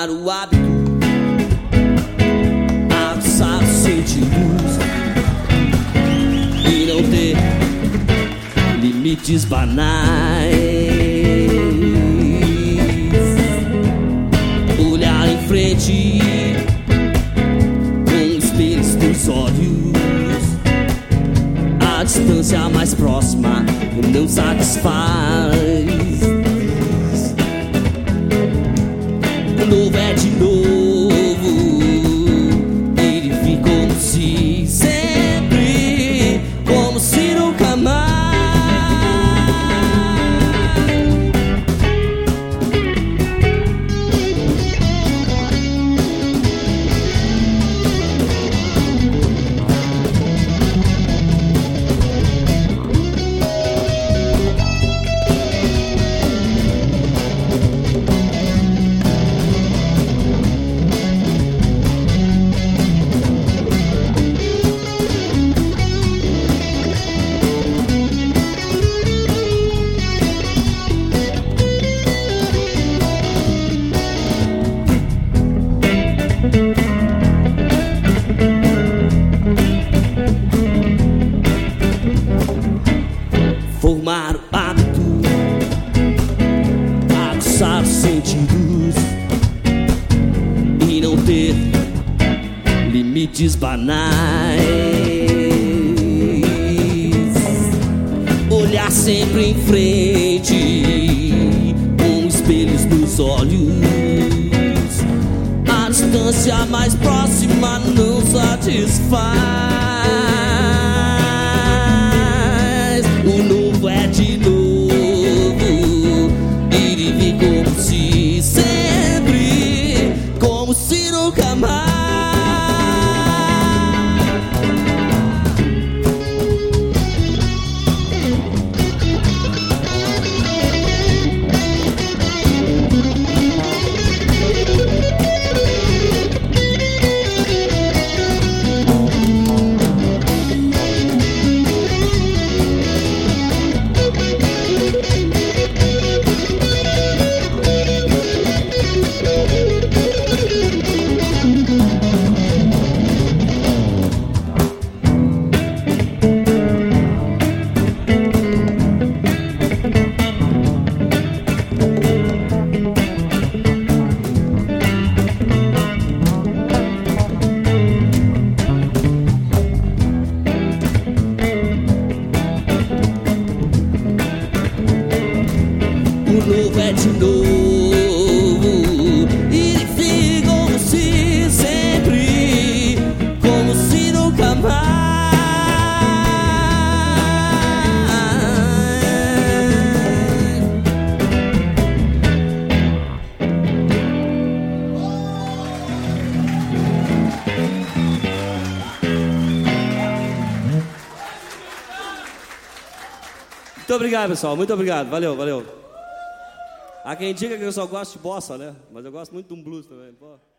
Formar o hábito, aguçar os sentidos e não ter limites banais. Olhar em frente com os pelos dos olhos. A distância mais próxima não satisfaz. O novo é de novo, ele fica como se sempre, como se nunca mais. Formar o hábito, aguçar os sentidos e não ter limites banais. Olhar sempre em frente com espelhos nos olhos. A distância mais próxima não satisfaz. O novo é de novo, ele vem como se sempre, como se nunca mais. O novo é de novo, ele fica como se sempre, como se nunca mais. Muito obrigado, pessoal, muito obrigado, valeu, valeu. Há quem diga que eu só gosto de bossa, né? Mas eu gosto muito de um blues também, pô.